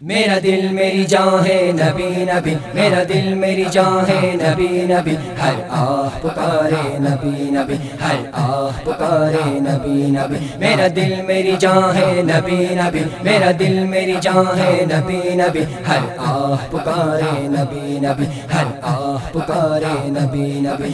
میرا دل میری جان ہے نبی نبی، میرا دل میری جان ہے نبی نبی، ہر آہ پکارے نبی نبی، ہر آہ پکارے نبی نبی، میرا دل میری جان ہے نبی نبی، میرا دل میری جان ہے نبی نبی، ہر آہ پکارے نبی نبی، ہر آہ پکارے نبی نبی۔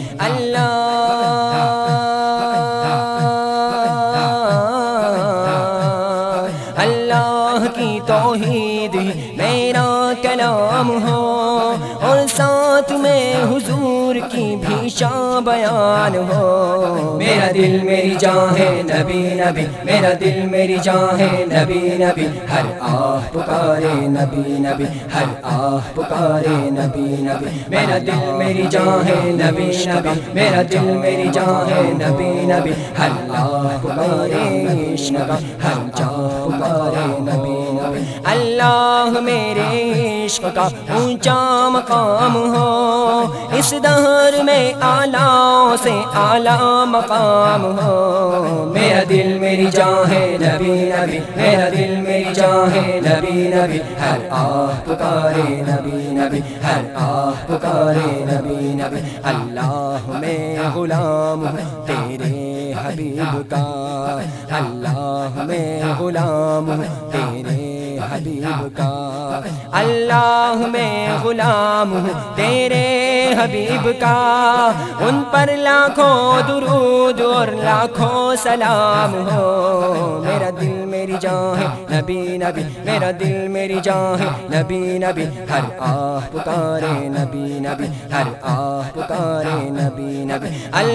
اللہ کی توحید میرا کلام ہو، اور ساتھ میں حضور کی بھی شان بیان ہو۔ میرا دل میری جان ہے نبی نبی، میرا دل میری جان ہے نبی نبی، ہر آہ پکارے نبی نبی، ہر آہ پکارے نبی نبی، میرا دل میری جان ہے نبی نبی، میرا دل میری جان ہے نبی نبی، ہر آہ پکارے عشق کا، ہر جان پکارے نبی نبی۔ اللہ میرے عشق کا اونچا مقام ہو، اس دہر میں اعلیٰ سے اعلیٰ مقام ہو۔ میرا دل میری جان ہے نبی نبی، میرا دل میری جان ہے نبی نبی، ہر آہ پکارے نبی نبی، ہر آہ پکارے نبی نبی۔ اللہ میں غلام ہوں تیرے حبیب کا، اللہ میں غلام ہوں تیرے حبیب کا، اللہ میں غلام ہوں تیرے حبیب کا، ان پر لاکھوں درود اور لاکھوں سلام ہو۔ میرا دل میری جان ہے نبی نبی، میرا دل میری جان ہے نبی نبی، ہر آہ پکارے نبی نبی، ہر آہ پکارے نبی نبی۔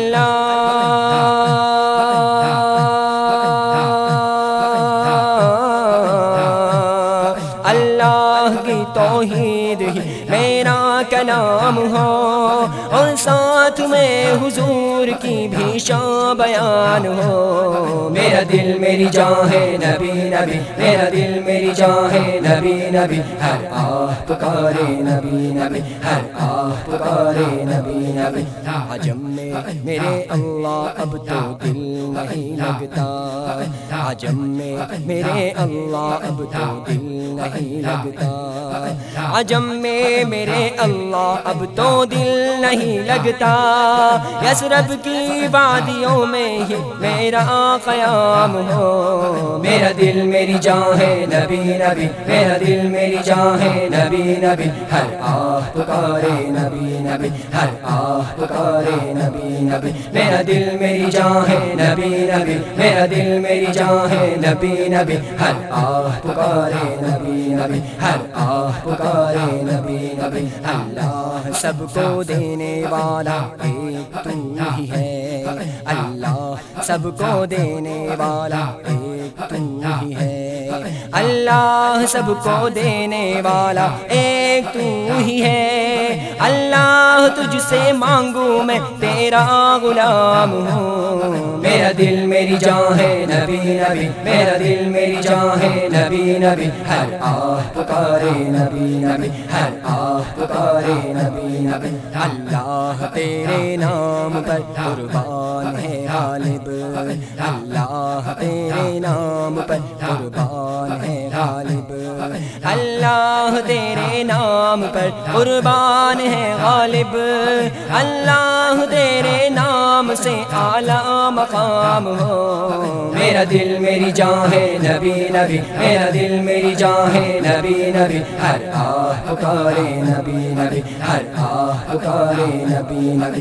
اللہ کی توحید ہی میرا کلام ہو، اور ساتھ میں حضور کی بھی شان بیان ہو۔ میرا دل میری جان ہے نبی نبی، میرا دل میری جان ہے نبی نبی، ہر آہ پکارے نبی نبی، ہر آہ پکارے نبی نبی۔ عجم میں میرے اللہ اب تو دل نہیں لگتا، عجم میں میرے اللہ اب تو دل نہیں لگتا، عجم میں میرے اللہ اب تو دل نہیں لگتا، یثرب کی وادیوں میں ہی میرا قیام ہو۔ میرا دل میری جان ہے نبی نبی، میرا دل میری جان ہے نبی نبی، ہر آہ پکارے نبی نبی، ہر آہ پکارے نبی نبی، میرا دل میری جان ہے نبی نبی، میرا دل میری جان ہے نبی نبی، ہر آہ پکارے نبی نبی، ہر آہ پکارے نبی نبی۔ اللہ سب کو دینے والا ایک تو ہی ہے، اللہ سب کو دینے والا ایک تو ہی ہے، اللہ سب کو دینے والا ایک تو ہی ہے، اللہ تجھ سے مانگوں میں تیرا غلام ہوں۔ میرا دل میری جان ہے نبی نبی، میرا دل میری جان ہے نبی نبی، ہر آہ پکارے نبی نبی، ہر آہ پکارے نبی نبی۔ اللہ تیرے نام پر قربان ہے غالب، اللہ تیرے نام پر قربان ہے غالب، اللہ تیرے نام پر قربان ہے غالب، اللہ تیرے نام سے اعلیٰ مقام ہو۔ میرا دل میری جان ہے نبی نبی، میرا دل میری جان ہے نبی نبی، ہر آہ پکارے نبی نبی، ہر آہ پکارے نبی نبی۔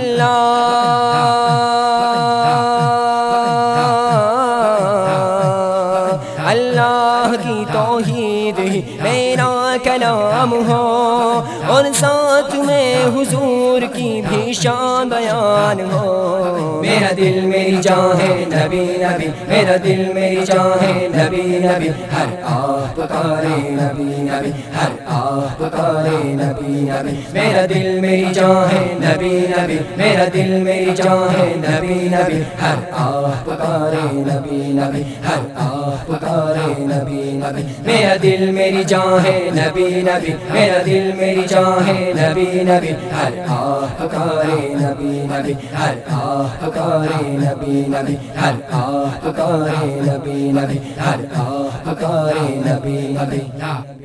اللہ کی توحید ہی میرا کلام ہو، اور ساتھ میں حضور کی بھی شان بیان ہو۔ میرا دل میری جان ہے نبی نبی، میرا دل میری جان ہے نبی نبی، ہر آہ پکارے نبی نبی، ہر آہ پکارے نبی نبی، میرا دل میری جان ہے نبی نبی، میرا دل میری جان ہے نبی نبی، ہر آہ پکارے نبی نبی، ہر آہ پکارے نبی نبی، میرا دل میری جان ہے نبی نبی، میرا دل میری جان ہے نبی نبی، ہر آہ پکارے نبی نبی، ہر آہ پکارے نبی نبی، ہر آہ پکارے نبی نبی، ہر آہ پکارے نبی نبی۔